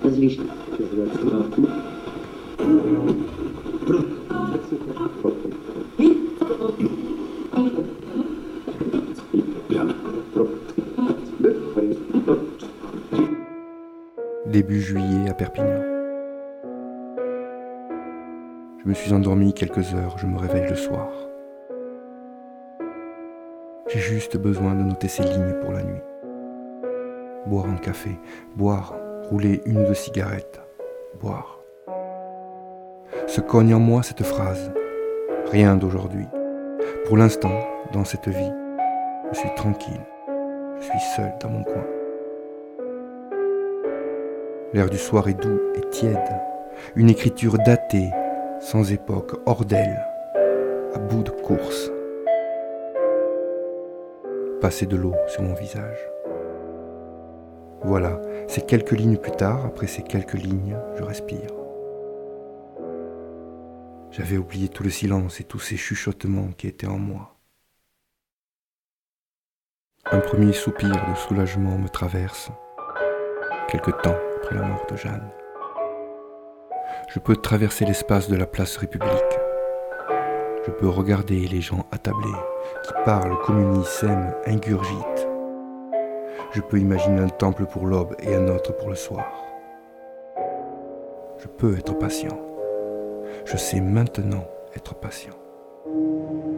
Début juillet à Perpignan. Je me suis endormi quelques heures, je me réveille le soir. J'ai juste besoin de noter ces lignes pour la nuit. Boire un café, boire, rouler une ou deux cigarettes, boire. Se cogne en moi cette phrase. Rien d'aujourd'hui. Pour l'instant, dans cette vie, je suis tranquille. Je suis seul dans mon coin. L'air du soir est doux et tiède. Une écriture datée, sans époque, hors d'elle, à bout de course. Passer de l'eau sur mon visage. Voilà, ces quelques lignes plus tard, après ces quelques lignes, je respire. J'avais oublié tout le silence et tous ces chuchotements qui étaient en moi. Un premier soupir de soulagement me traverse, quelque temps après la mort de Jeanne. Je peux traverser l'espace de la place République. Je peux regarder les gens attablés, qui parlent, communient, s'aiment, ingurgitent. Je peux imaginer un temple pour l'aube et un autre pour le soir. Je peux être patient. Je sais maintenant être patient.